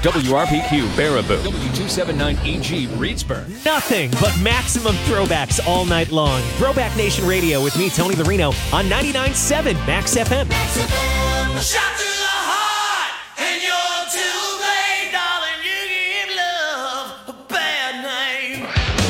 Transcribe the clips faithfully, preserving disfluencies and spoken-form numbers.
W R P Q Baraboo, W two seventy-nine E G Reedsburg. Nothing but maximum throwbacks all night long. Throwback Nation Radio with me, Tony Larino, on ninety-nine point seven Max F M. Max F M. Shot through the heart, and you're too late, darling. You give love a bad name.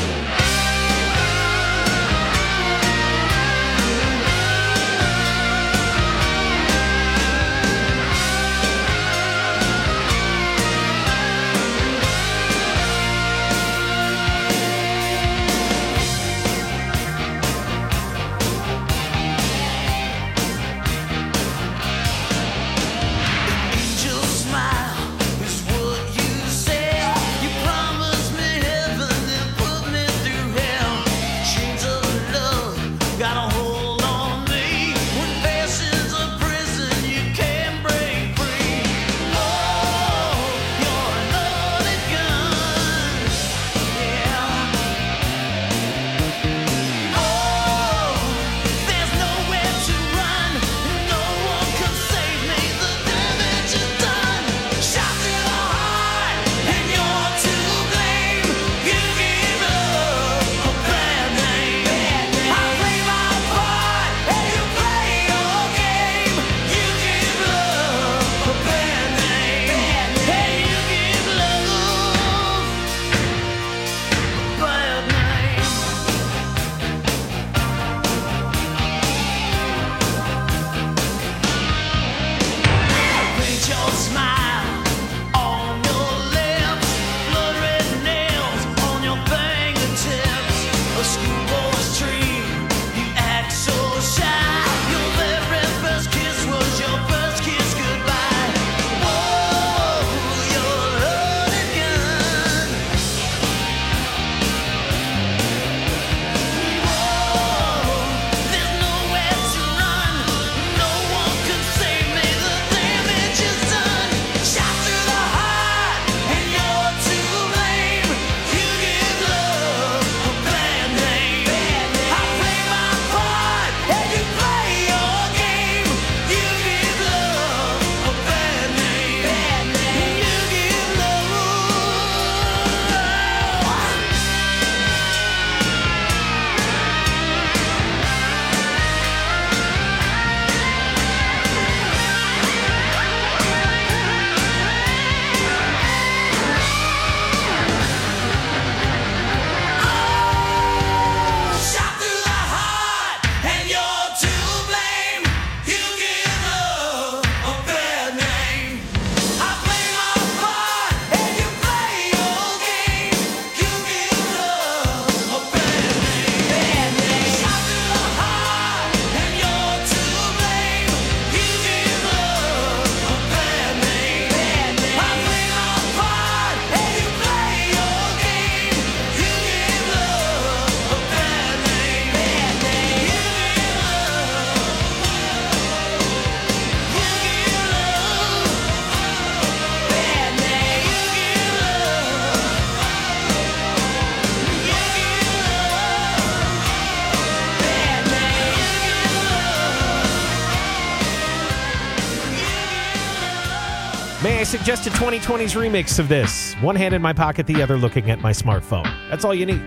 May I suggest a twenty twenties remix of this? One hand in my pocket, the other looking at my smartphone. That's all you need.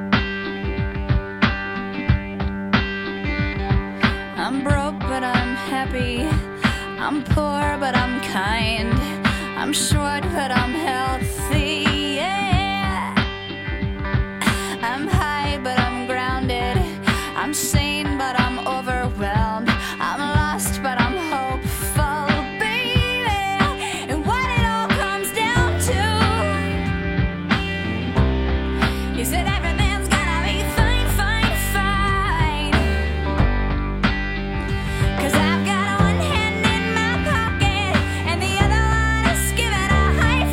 I'm broke, but I'm happy. I'm poor, but I'm kind. I'm short, but I'm healthy. Yeah. I'm high, but I'm grounded. I'm sane, but I'm overwhelmed. I'm lost, but I'm hopeful, baby. And what it all comes down to is that everything's gonna be fine, fine, fine. 'Cause I've got one hand in my pocket and the other one is giving a high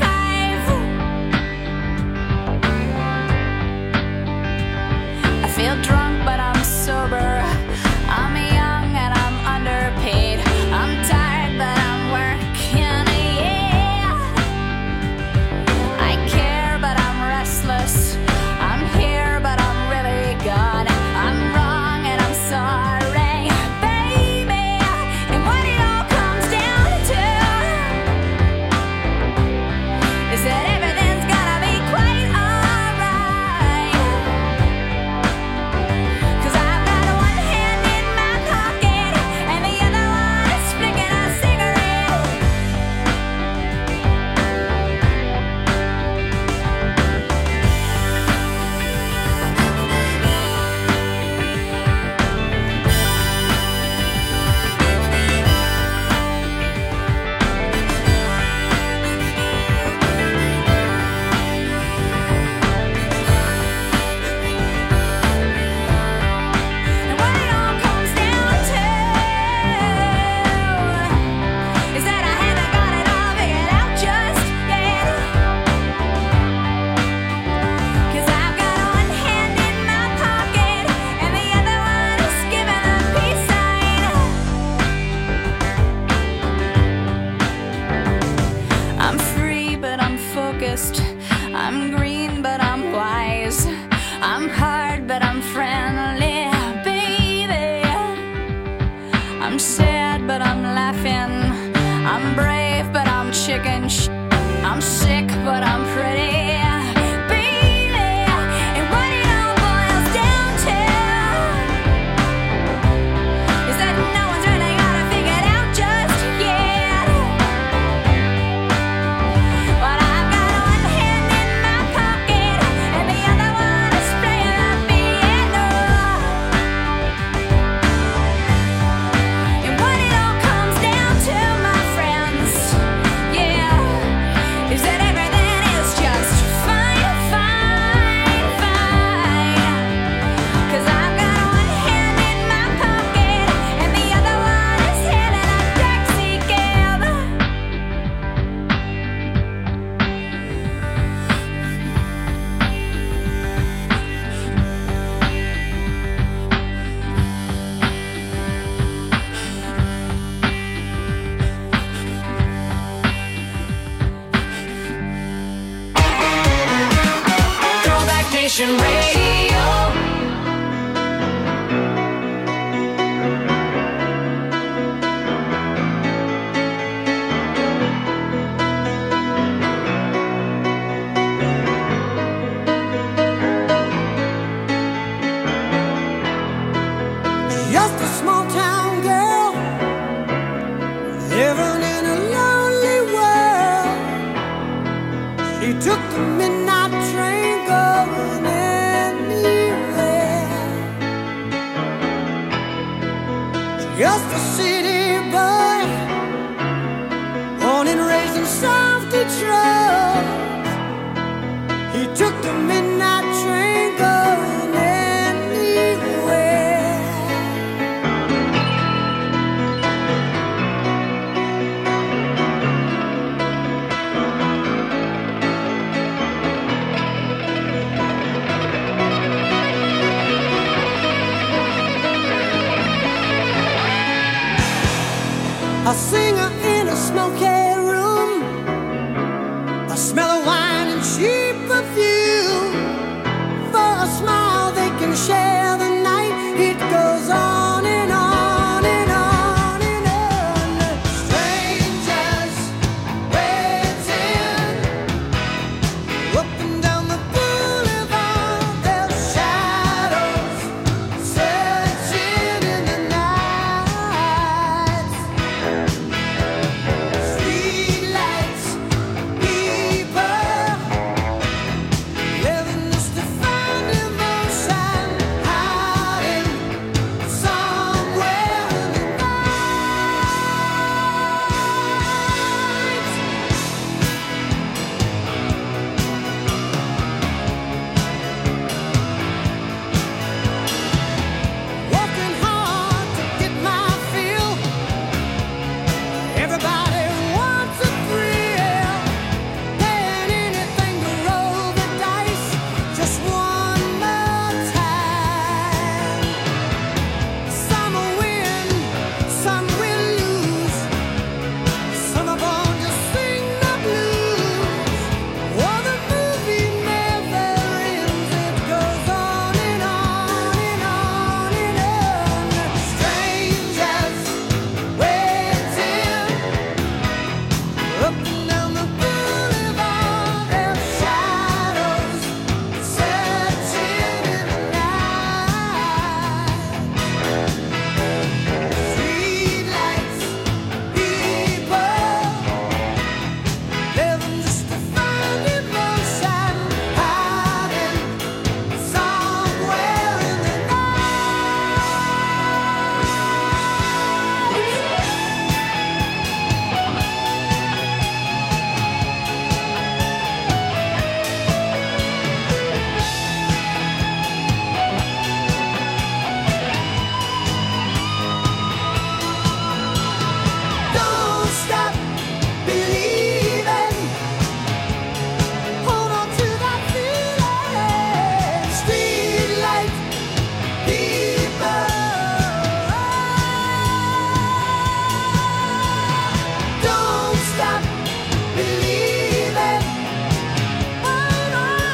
five. I feel drunk, but I'm sober. I'm young and I'm underpaid. I'm tired, but I'm working, yeah. I care, but I'm restless. I'm here, but I'm really gone. I'm wrong and I'm sorry, baby. And what it all comes down to just a city boy, born and raised in South Detroit. He took the midnight train going anywhere. A singer in a smoky room, a smell of wine and cheap perfume. For a smile they can share the night. It goes on and on and on and on. Strangers waiting up and down the boulevard. Their shadows searching in the night. Streetlights, people living just to find emotion, hiding somewhere in the working hard to get my fill. Everybody wants a thrill, paying anything to roll the dice just one more time. Some will win, some will lose. Some are born to sing the blues. Oh, the movie never ends. It goes on and on and on and on. Strangers waiting up and down the boulevard. Their shadows searching in the night. Streetlights, people living just to find emotion, hiding somewhere in the Don't stop believing. Hold on to that feeling. Streetlight people. Don't stop believing. Hold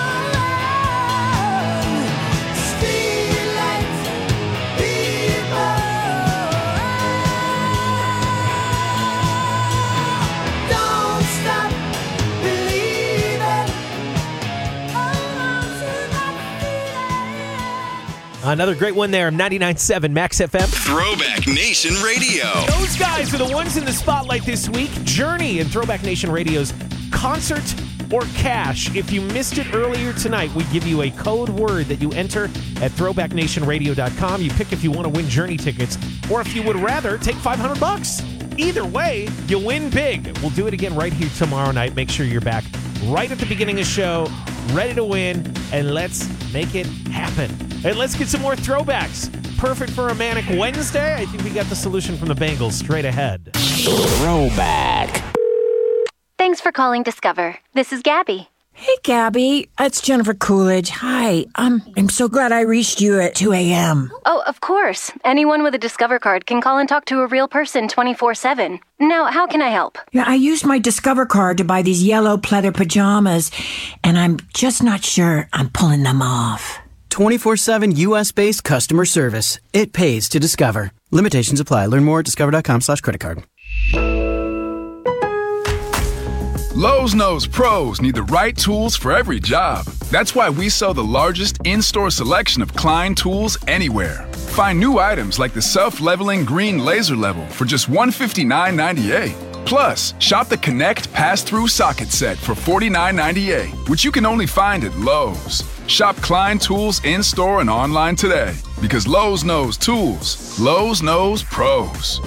on. Streetlight people. Don't stop believing. Hold on to that feeling. Another great one there, ninety-nine point seven Max F M. Throwback Nation Radio. Those guys are the ones in the spotlight this week. Journey and Throwback Nation Radio's Concert or Cash. If you missed it earlier tonight, we give you a code word that you enter at throwback nation radio dot com. You pick if you want to win Journey tickets or if you would rather take five hundred bucks. Either way, you win big. We'll do it again right here tomorrow night. Make sure you're back right at the beginning of the show, ready to win, and let's make it happen. And let's get some more throwbacks. Perfect for a Manic Wednesday. I think we got the solution from the Bengals straight ahead. Throwback. Thanks for calling Discover. This is Gabby. Hey, Gabby. It's Jennifer Coolidge. Hi. Um, I'm so glad I reached you at two a.m. Oh, of course. Anyone with a Discover card can call and talk to a real person twenty-four seven. Now, how can I help? Yeah, I used my Discover card to buy these yellow pleather pajamas, and I'm just not sure I'm pulling them off. twenty-four seven U S-based customer service. It pays to Discover. Limitations apply. Learn more at discover.com slash credit card. Lowe's knows pros need the right tools for every job. That's why we sell the largest in-store selection of Klein tools anywhere. Find new items like the self-leveling green laser level for just one hundred fifty-nine dollars and ninety-eight cents. Plus, shop the Connect Pass-Through Socket Set for forty-nine ninety-eight, which you can only find at Lowe's. Shop Klein Tools in-store and online today, because Lowe's knows tools. Lowe's knows pros.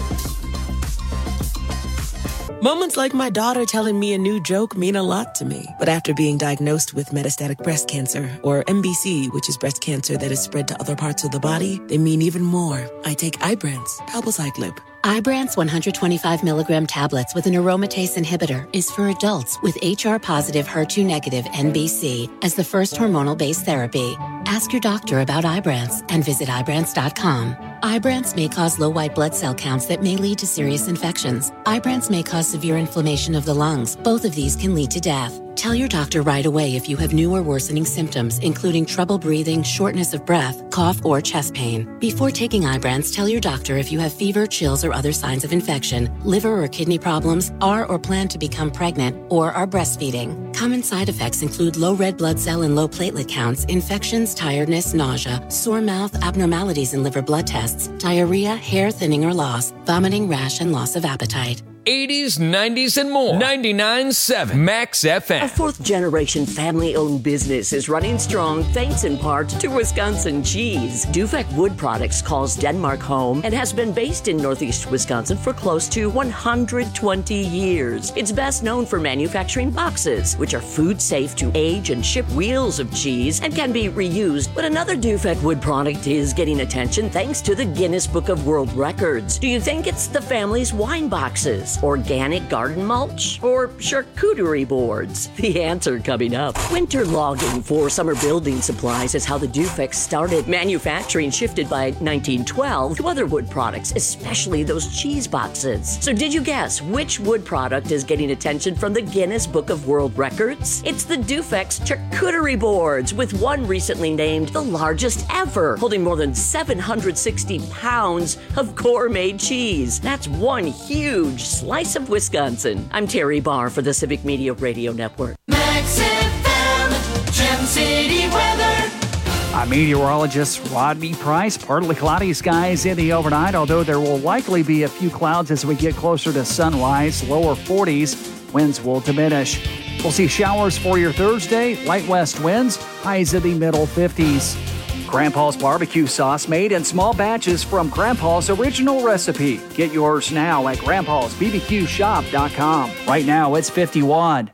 Moments like my daughter telling me a new joke mean a lot to me. But after being diagnosed with metastatic breast cancer, or M B C, which is breast cancer that is spread to other parts of the body, they mean even more. I take Ibrance, palbociclib. Ibrance one hundred twenty-five milligram tablets with an aromatase inhibitor is for adults with H R-positive, H E R two negative N B C as the first hormonal-based therapy. Ask your doctor about Ibrance and visit Ibrance dot com. Ibrance may cause low white blood cell counts that may lead to serious infections. Ibrance may cause severe inflammation of the lungs. Both of these can lead to death. Tell your doctor right away if you have new or worsening symptoms, including trouble breathing, shortness of breath, cough, or chest pain. Before taking Ibrance, tell your doctor if you have fever, chills, or other signs of infection, liver or kidney problems, are or plan to become pregnant, or are breastfeeding. Common side effects include low red blood cell and low platelet counts, infections, tiredness, nausea, sore mouth, abnormalities in liver blood tests, diarrhea, hair thinning or loss, vomiting, rash, and loss of appetite. eighties, nineties, and more. ninety-nine point seven Max F M. A fourth-generation family-owned business is running strong thanks in part to Wisconsin cheese. Dufek Wood Products calls Denmark home and has been based in Northeast Wisconsin for close to one hundred twenty years. It's best known for manufacturing boxes, which are food-safe to age and ship wheels of cheese and can be reused. But another Dufek Wood product is getting attention thanks to the Guinness Book of World Records. Do you think it's the family's wine boxes, organic garden mulch, or charcuterie boards? The answer coming up. Winter logging for summer building supplies is how the Dufeks started. Manufacturing shifted by nineteen twelve to other wood products, especially those cheese boxes. So did you guess which wood product is getting attention from the Guinness Book of World Records? It's the Dufeks charcuterie boards, with one recently named the largest ever, holding more than seven hundred sixty pounds of gourmet cheese. That's one huge slice of Wisconsin. I'm Terry Barr for the Civic Media Radio Network. Max F M, Gem City weather. I'm meteorologist Rodney Price. Partly cloudy skies in the overnight, although there will likely be a few clouds as we get closer to sunrise. Lower forties, winds will diminish. We'll see showers for your Thursday, light west winds, highs in the middle fifties. Grandpa's barbecue sauce made in small batches from Grandpa's original recipe. Get yours now at grandpas b b q shop dot com. Right now it's fifty-one.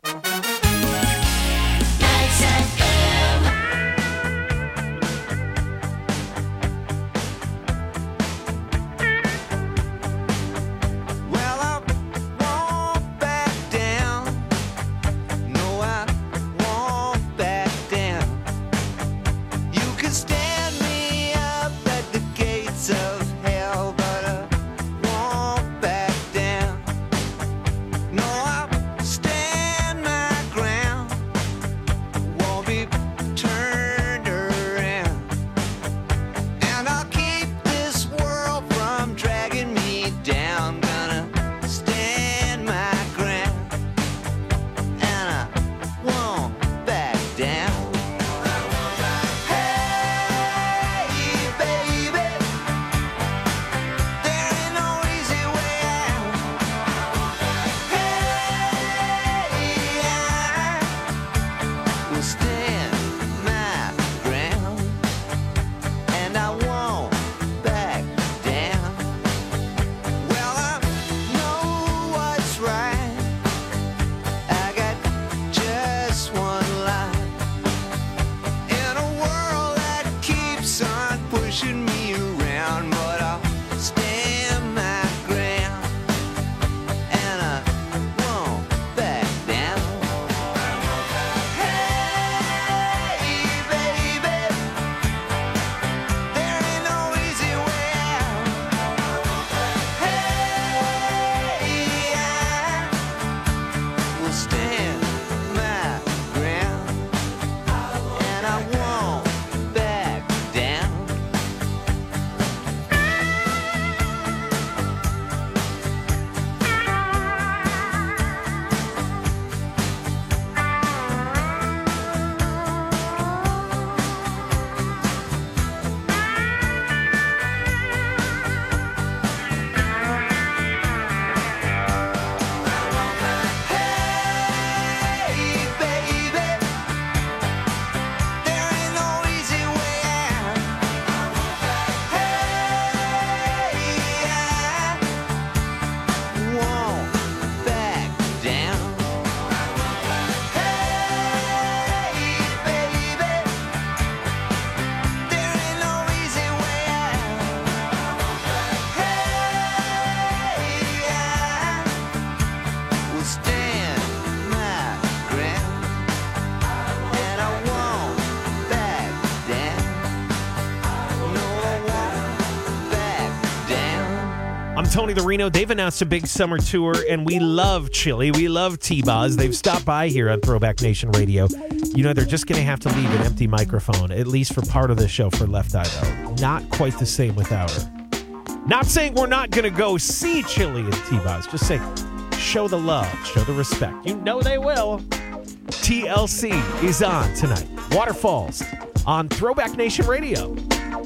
I'm Tony the Reno. They've announced a big summer tour, and we love Chili. We love T-Boz. They've stopped by here on Throwback Nation Radio. You know, they're just going to have to leave an empty microphone, at least for part of the show for Left Eye, though. Not quite the same without her. Not saying we're not going to go see Chili and T-Boz. Just say, show the love, show the respect. You know they will. T L C is on tonight. Waterfalls on Throwback Nation Radio.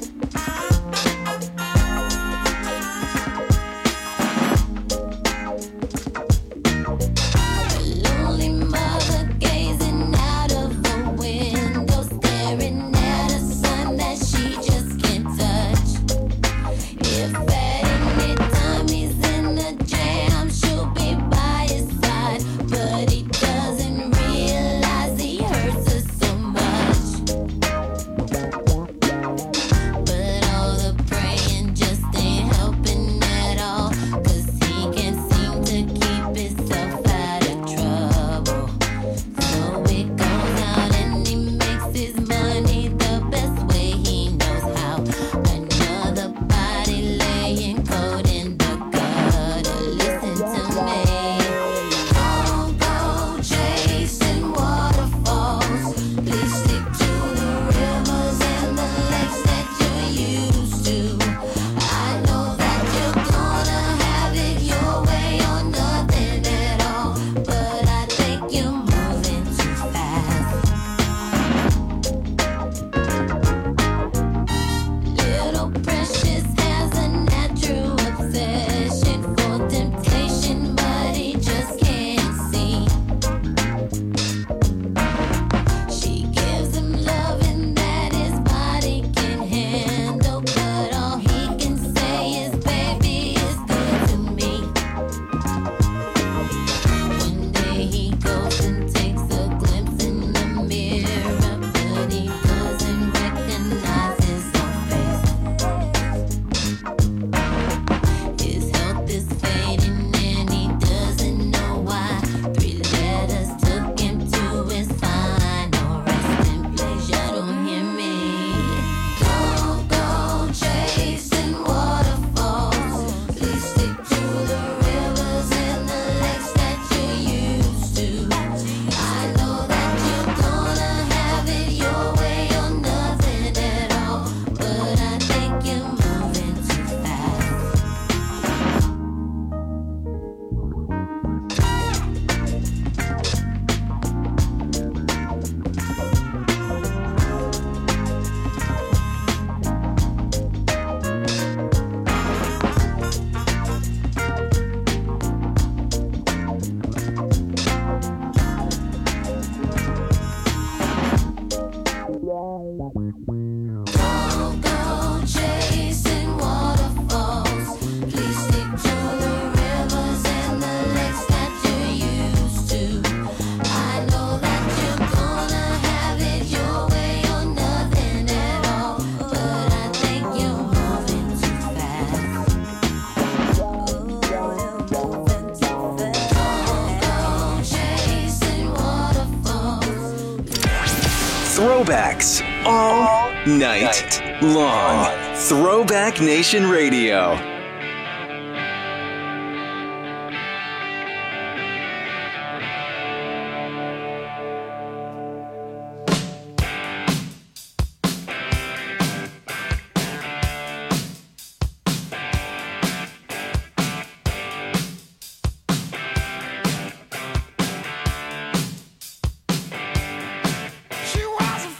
Throwbacks all night long. Throwback Nation Radio.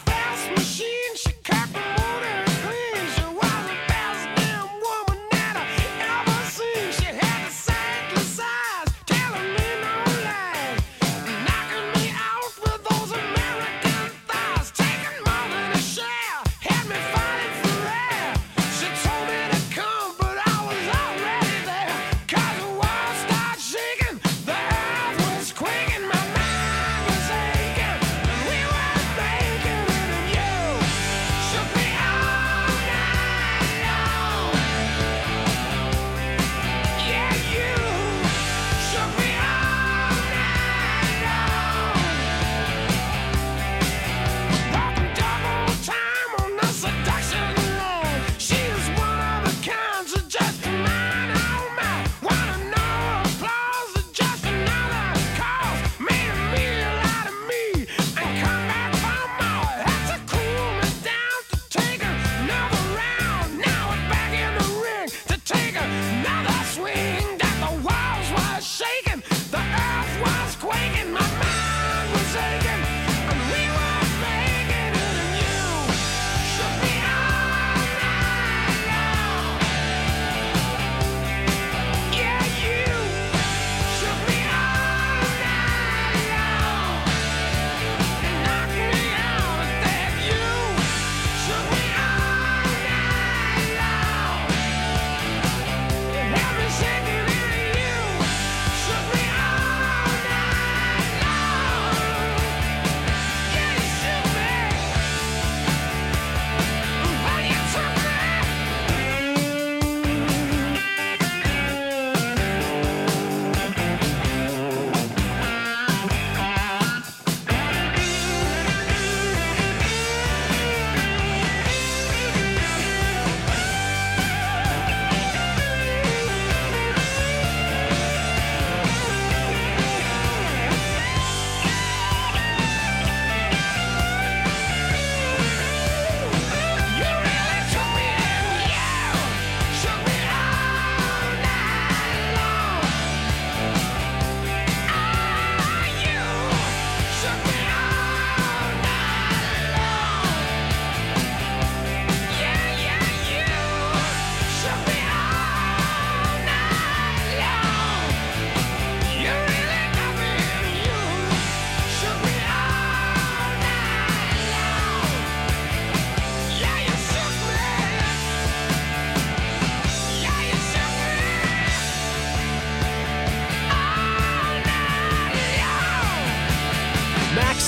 She cut the motor clean. She was the best damn woman that I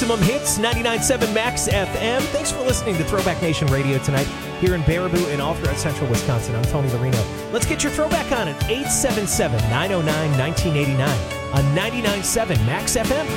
Maximum Hits, ninety-nine point seven Max F M. Thanks for listening to Throwback Nation Radio tonight here in Baraboo and all throughout central Wisconsin. I'm Tony Larino. Let's get your throwback on at eight seven seven, nine oh nine, one nine eight nine on ninety-nine point seven Max F M.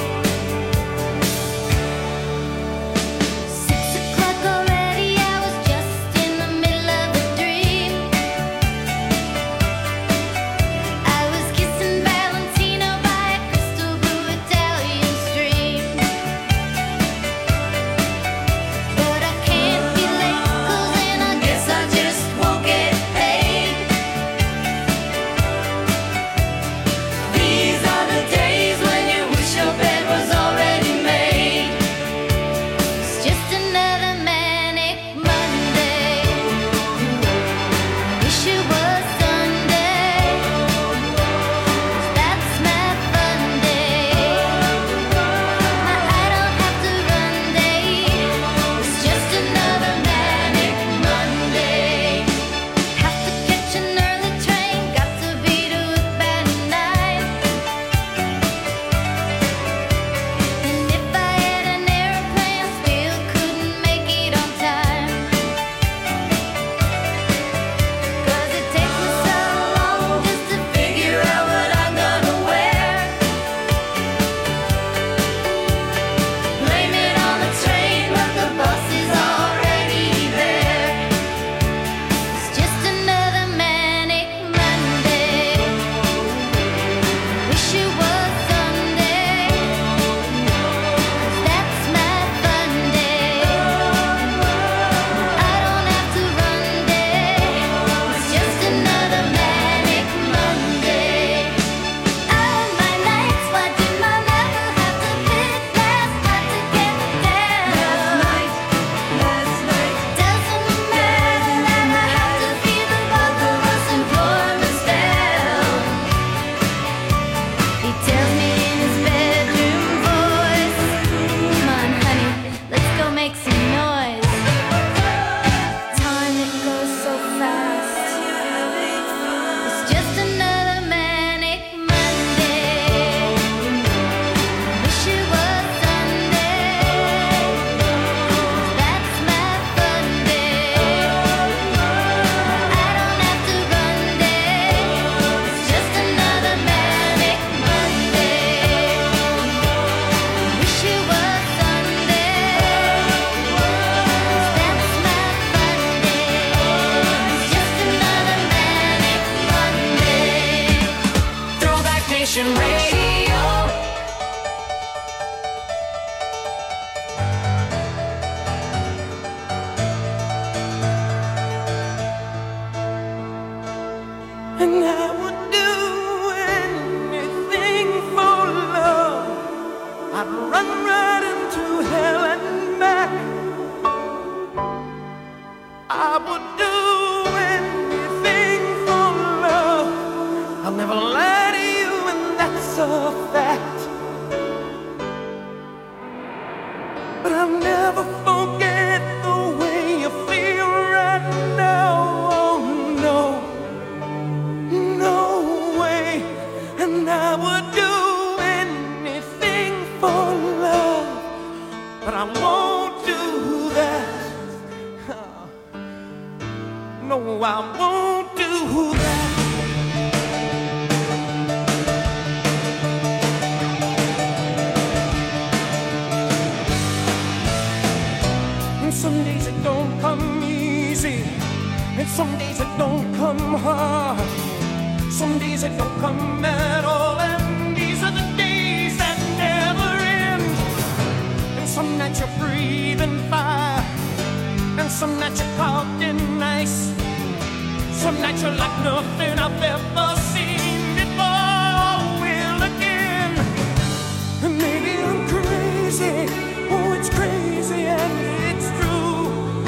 These are the days when you wish your bed was already made. It's just another manic Monday. Wish it was Sunday. That's my fun day. My I don't have to run day. It's just another manic Monday. Have to catch an early train, got to be to work by nine. And if I had an airplane, still couldn't make it on time. 'Cause it takes me so long just to figure out what I'm gonna wear. Blame it on the train, but the bus is already there. It's just another manic Monday. Wish it was Sunday. 'Cause that's my fun day. I don't have to run day. It's just another manic Monday. All my nights, why did my never have to pick last night to get down? Last night, last night. Doesn't matter now, I have to be the both of us and pour us down. He tells me in his bedroom voice, come on honey, let's go make some noise. Time, it goes so fast. It's just another manic Monday. Wish it was Sunday. That's my fun day. I don't have to run day. It's just another manic Monday. Wish it was Sunday. That's my fun day. It's just another manic Monday. Throwback Nation Radio. And I would do anything for love. I'd run right into hell and back. I would do anything for love. I'll never lie to you, and that's a fact. But I'll never forget the way you feel right now. Oh no, no way. And I would do anything for love, but I won't do that. No, I won't do that. And some days it don't come easy, and some days it don't come hard. Some days it don't come at all, and these are the days that never end. And some nights you're breathing fire, and some nights you're caught in ice. Some nights you're like nothing I've ever seen before. Will again. And maybe I'm crazy. Oh, it's crazy and it's true.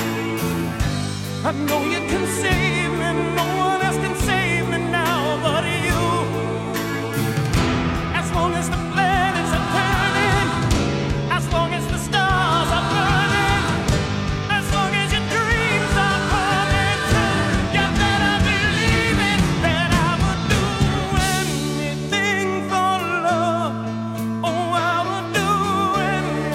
I know you can save me. No one else can save me now but you. As long as the planets are turning, as long as the stars are burning, as long as your dreams are coming true, you better believe it, that I would do anything for love. Oh, I would do anything.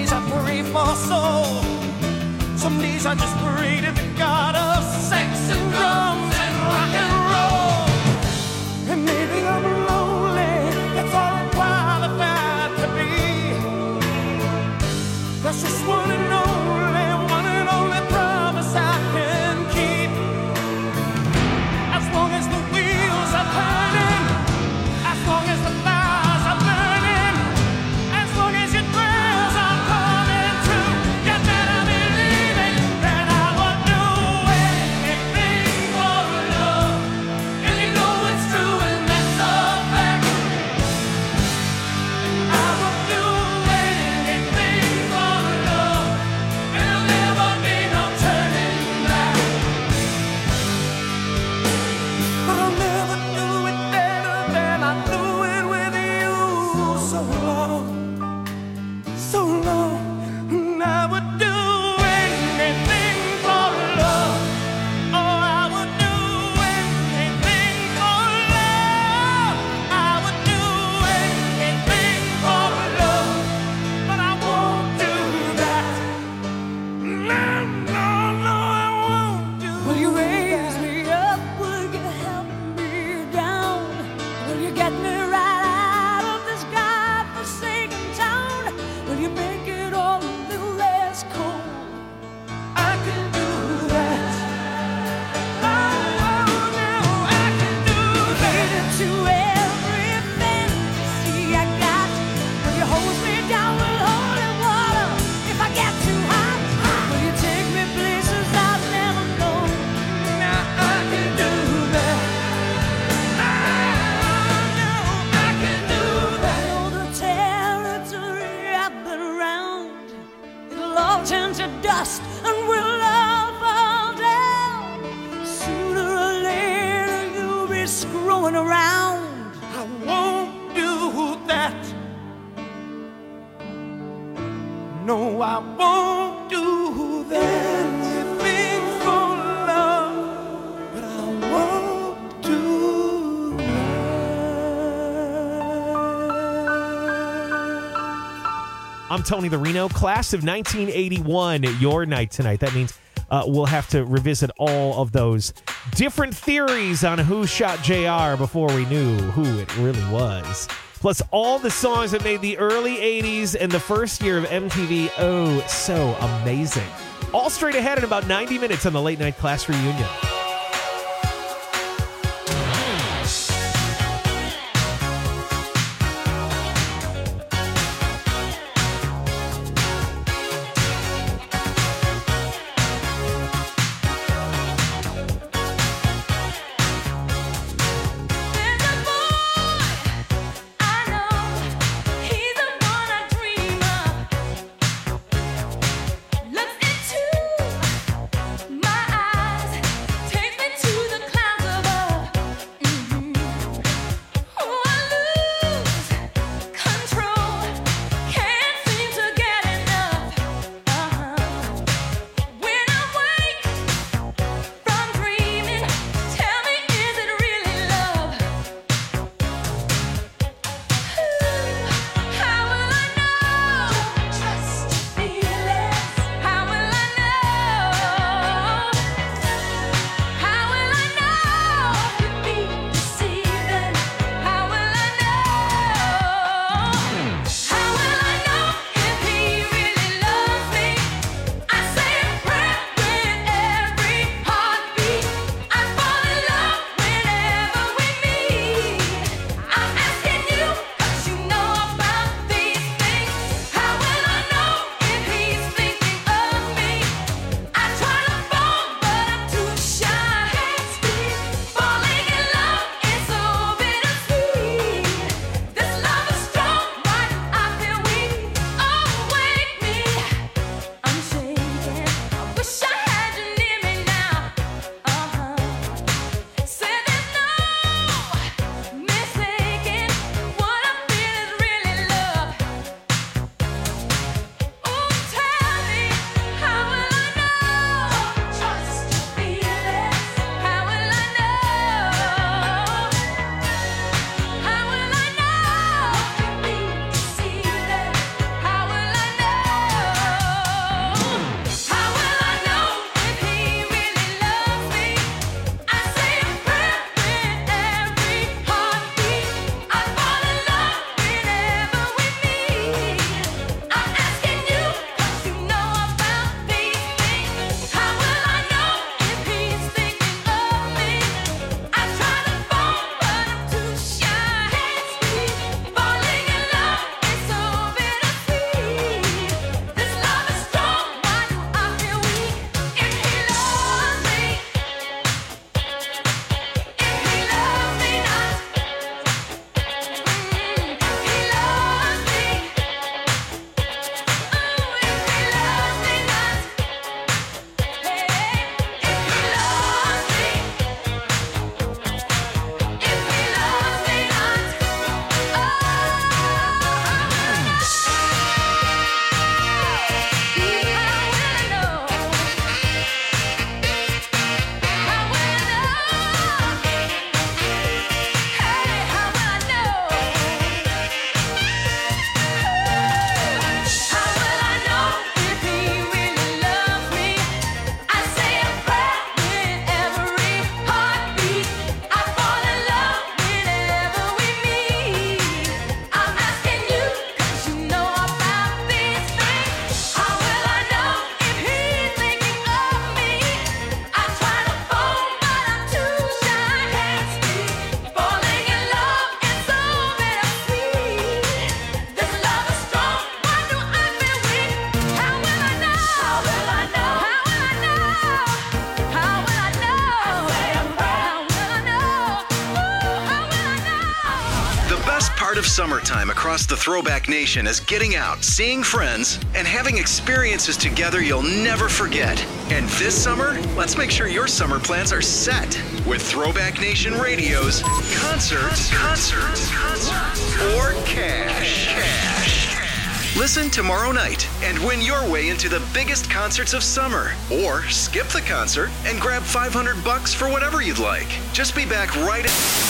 days I pray for soul. Some days I just pray to the God of sex and drums and rock and roll. And maybe I'm lonely, that's all I'm qualified to be. That's just one and only, one and only promise I can keep. As long as the wheels are turning, as long as the fires are burning, as long as your prayers are coming true, you better believe it, that I would do anything for love. And you know it's true and that's a fact. I would do anything for love, and there'll never be no turning back. But I'll never do it better than I do it with you. So long, so long, and I would do anything for love. Oh, I would do anything for love. I would do anything for love, but I won't do that. No, no, no, I won't do that. Will you raise me up? Will you help me down? Will you get me right out of this godforsaken town? Will you make it all a little less cold? I can do that. Oh, no, I can do that. To every fantasy I got. Will you hold me down with holy water if I get too hot? Will you take me places I've never known? Now I can do that. Oh, no, I can do that. I know the territory I've been around. It'll all turn to dust and we'll all fall down. Sooner or later you'll be screwing around. I won't do that. No, I won't do that. Anything for love, but I won't do I'm Tony the Reno, class of nineteen eighty-one, your night tonight. That means uh, we'll have to revisit all of those different theories on who shot J R before we knew who it really was. Plus all the songs that made the early eighties and the first year of M T V oh so amazing. All straight ahead in about ninety minutes on the Late Night Class Reunion. Look into my eyes. of summertime across the Throwback Nation is getting out, seeing friends, and having experiences together you'll never forget. And this summer, let's make sure your summer plans are set with Throwback Nation Radio's Concerts, Concerts, Concerts, or Cash. Cash. Listen tomorrow night and win your way into the biggest concerts of summer. Or skip the concert and grab five hundred bucks for whatever you'd like. Just be back right at...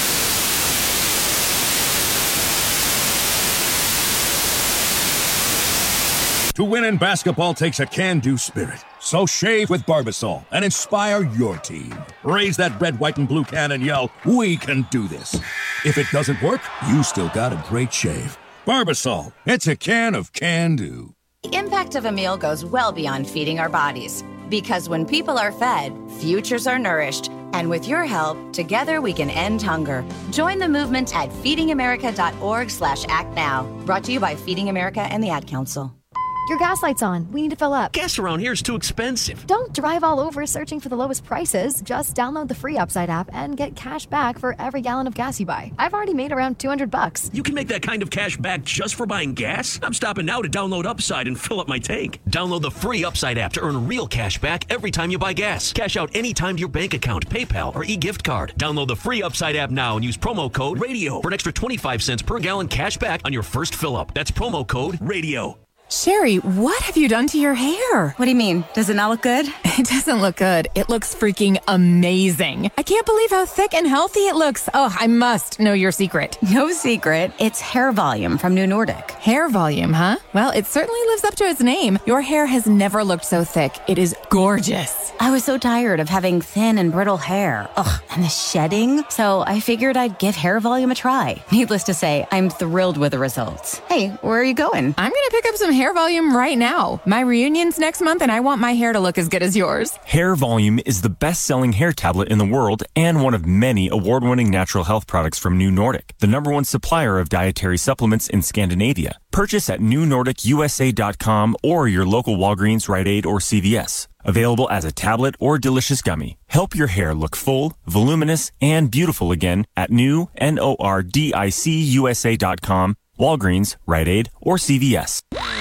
To win in basketball takes a can-do spirit. So shave with Barbasol and inspire your team. Raise that red, white, and blue can and yell, "We can do this." If it doesn't work, you still got a great shave. Barbasol, it's a can of can-do. The impact of a meal goes well beyond feeding our bodies. Because when people are fed, futures are nourished. And with your help, together we can end hunger. Join the movement at feedingamerica.org slash act now. Brought to you by Feeding America and the Ad Council. Your gas light's on. We need to fill up. Gas around here is too expensive. Don't drive all over searching for the lowest prices. Just download the free Upside app and get cash back for every gallon of gas you buy. I've already made around two hundred bucks. You can make that kind of cash back just for buying gas? I'm stopping now to download Upside and fill up my tank. Download the free Upside app to earn real cash back every time you buy gas. Cash out anytime to your bank account, PayPal, or e-gift card. Download the free Upside app now and use promo code RADIO for an extra twenty-five cents per gallon cash back on your first fill up. That's promo code RADIO. Sherry, what have you done to your hair? What do you mean? Does it not look good? It doesn't look good. It looks freaking amazing. I can't believe how thick and healthy it looks. Oh, I must know your secret. No secret. It's hair volume from New Nordic. Hair volume, huh? Well, it certainly lives up to its name. Your hair has never looked so thick. It is gorgeous. I was so tired of having thin and brittle hair. Ugh, and the shedding. So I figured I'd give hair volume a try. Needless to say, I'm thrilled with the results. Hey, where are you going? I'm going to pick up some hair volume right now. My reunion's next month and I want my hair to look as good as yours. Hair Volume is the best-selling hair tablet in the world and one of many award-winning natural health products from New Nordic, the number one supplier of dietary supplements in Scandinavia. Purchase at new nordic u s a dot com or your local Walgreens, Rite Aid, or C V S. Available as a tablet or delicious gummy. Help your hair look full, voluminous, and beautiful again at new nordic u s a dot com, Walgreens, Rite Aid, or C V S.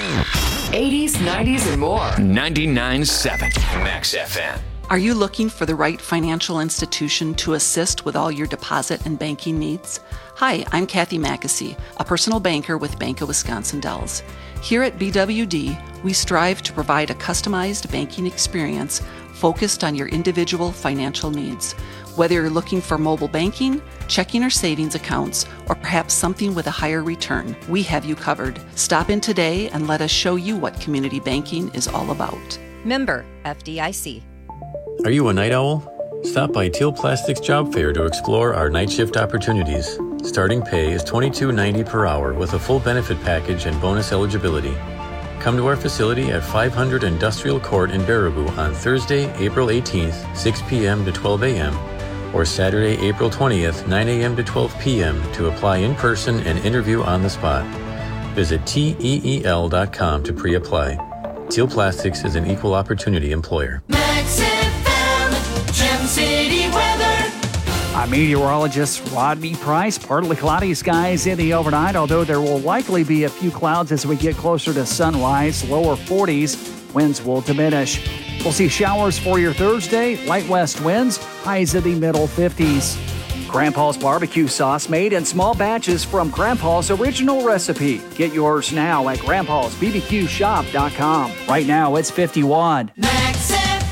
eighties, nineties, and more. ninety-nine point seven Max F M. Are you looking for the right financial institution to assist with all your deposit and banking needs? Hi, I'm Kathy Mackesy, a personal banker with Bank of Wisconsin Dells. Here at B W D, we strive to provide a customized banking experience focused on your individual financial needs. Whether you're looking for mobile banking, checking or savings accounts, or perhaps something with a higher return, we have you covered. Stop in today and let us show you what community banking is all about. Member F D I C. Are you a night owl? Stop by Teal Plastics Job Fair to explore our night shift opportunities. Starting pay is twenty-two ninety per hour with a full benefit package and bonus eligibility. Come to our facility at five hundred Industrial Court in Baraboo on Thursday, April eighteenth, six p.m. to twelve a.m., or Saturday, April twentieth, nine a.m. to twelve p.m. to apply in person and interview on the spot. Visit T E E L dot com to pre-apply. Teal Plastics is an equal opportunity employer. Max F M, Gem City weather. I'm meteorologist Rodney Price. Partly cloudy skies in the overnight, although there will likely be a few clouds as we get closer to sunrise. Lower forties, winds will diminish. We'll see showers for your Thursday, light west winds, highs in the middle fifties. Grandpa's barbecue sauce made in small batches from Grandpa's original recipe. Get yours now at grandpas b b q shop dot com. Right now it's fifty-one. Max F M.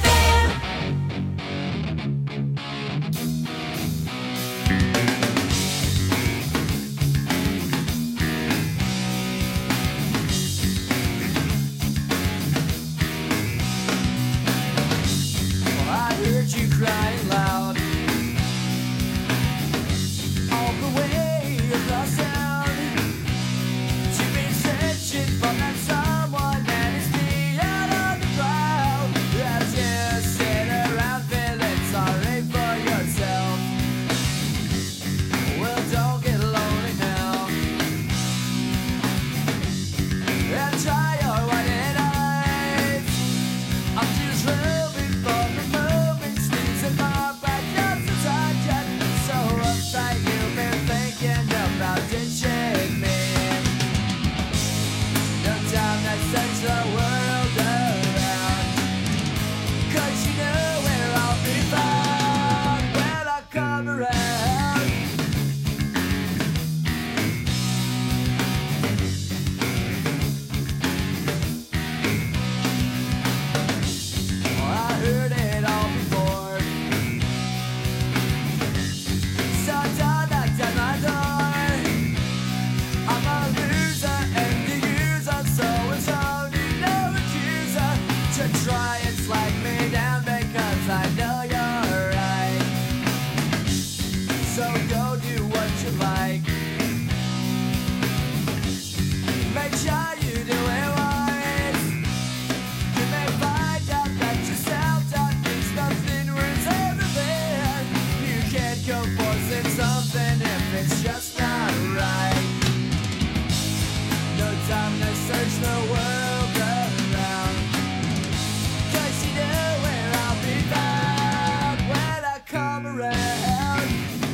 I heard you crying loud all the way across town. You've been searching for that someone that is beyond all the crowd. should try and slag me down because I know you're right. So go do what you like. Make sure you do it wise. You may find out that yourself that means nothing ruins everything. You can't go forcing something if it's just not right. No time to search the world around, 'cause you know where I'll be found when I come around.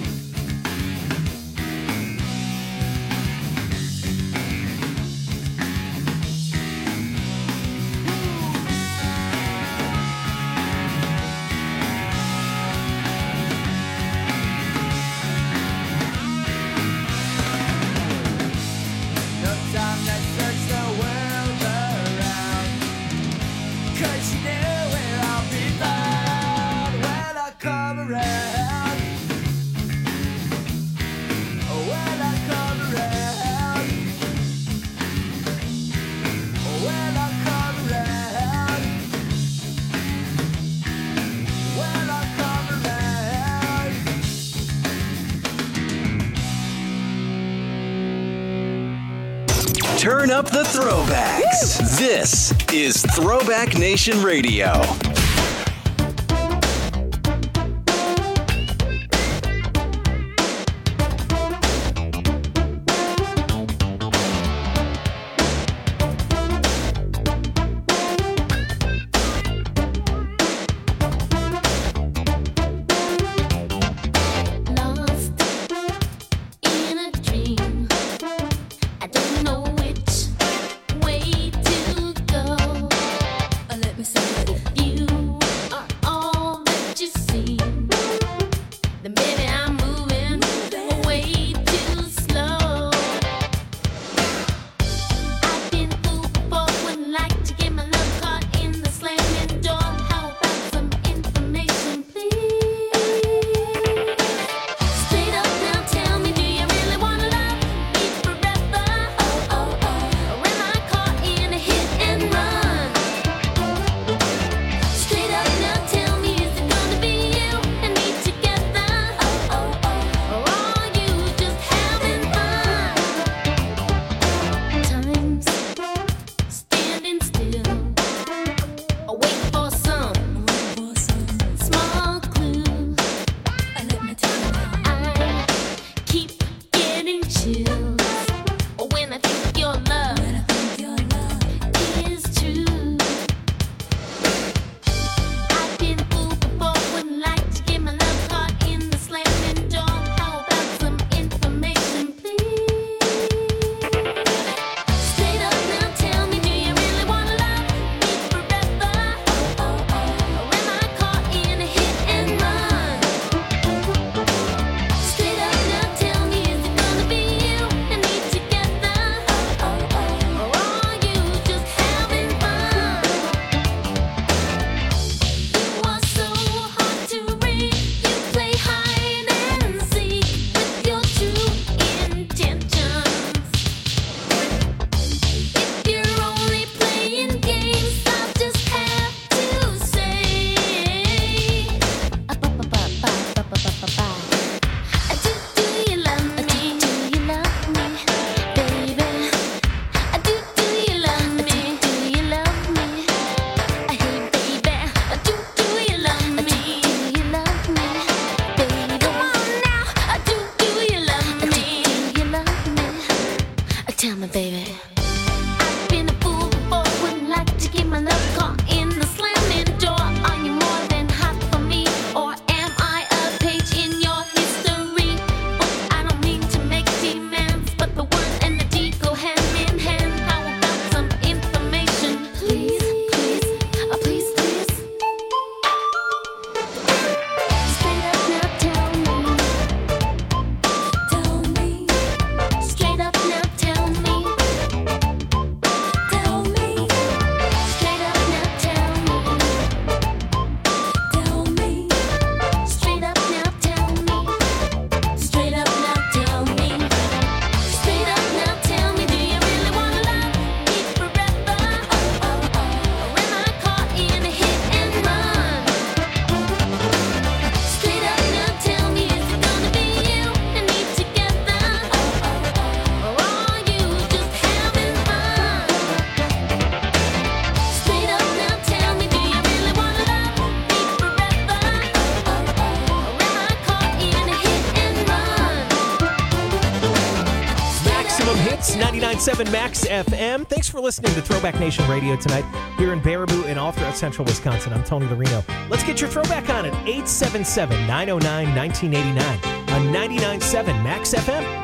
No time to search the world around, 'cause you know where I'll be found when I come around. When I come around. When I come around. When I come around. Turn up the throwbacks. This is Throwback Nation Radio. Lost in a dream. I don't know which way to go. Let me say it. You seven Max F M. Thanks for listening to Throwback Nation Radio tonight here in Baraboo and all throughout central Wisconsin. I'm Tony Lorino. Let's get your throwback on at eight seven seven, nine oh nine, one nine eight nine on ninety-nine point seven Max F M.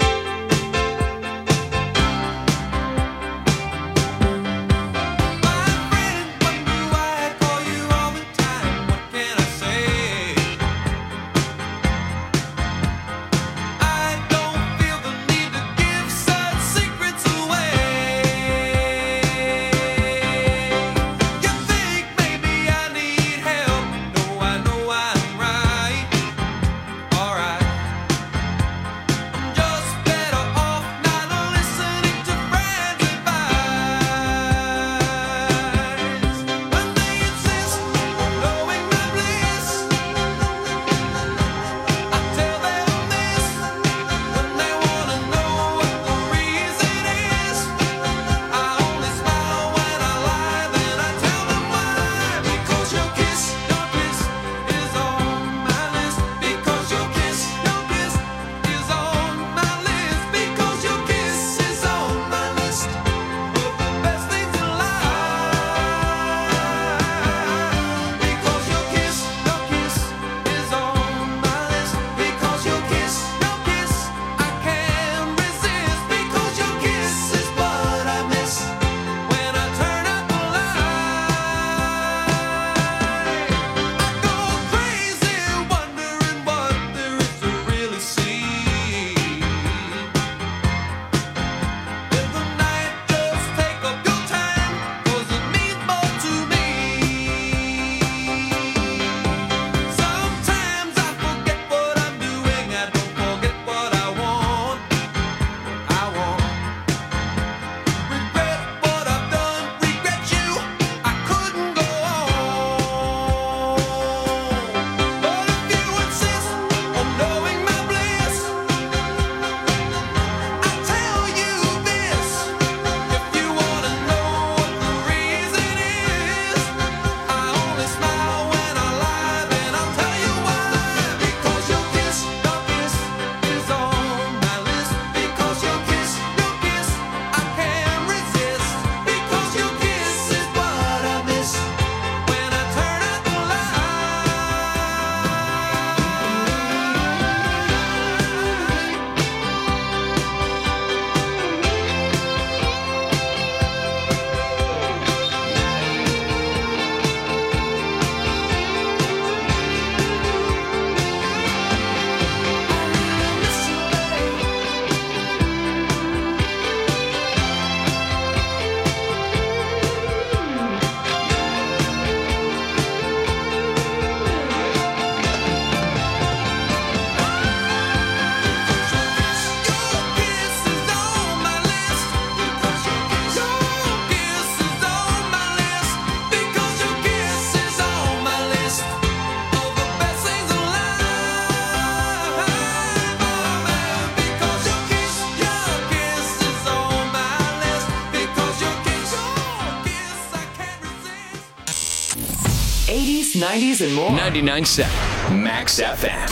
nineties and more. ninety-nine point seven Max F M.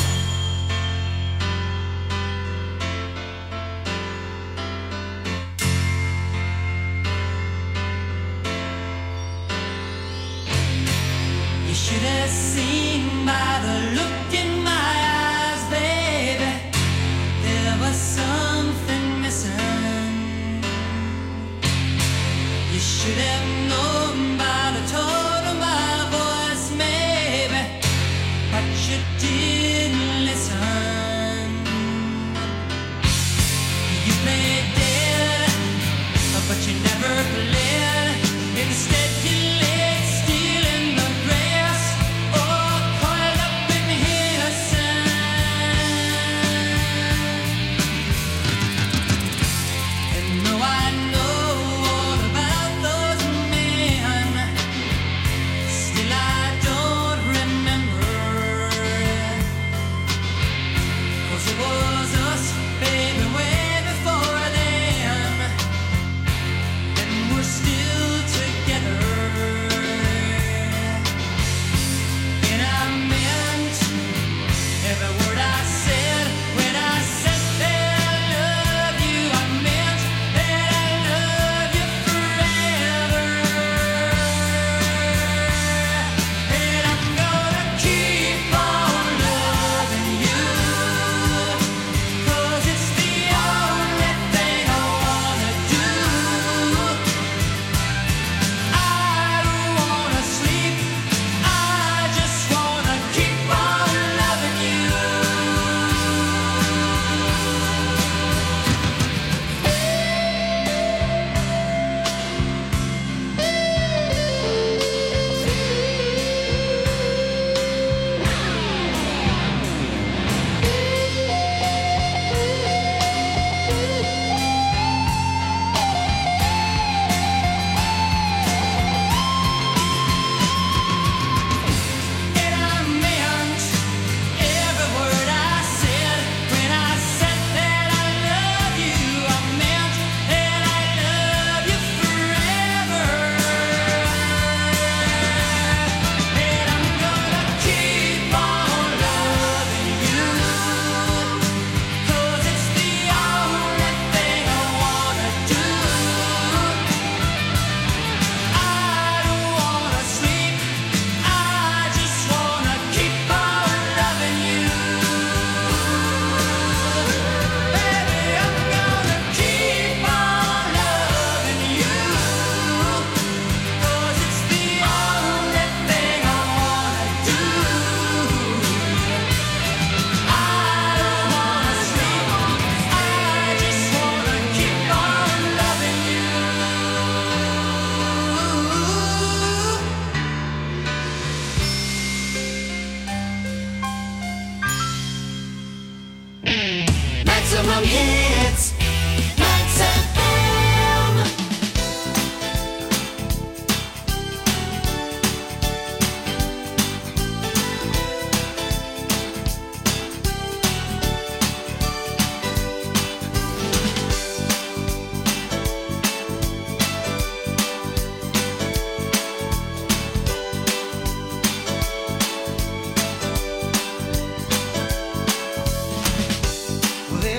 You should have seen by the look in my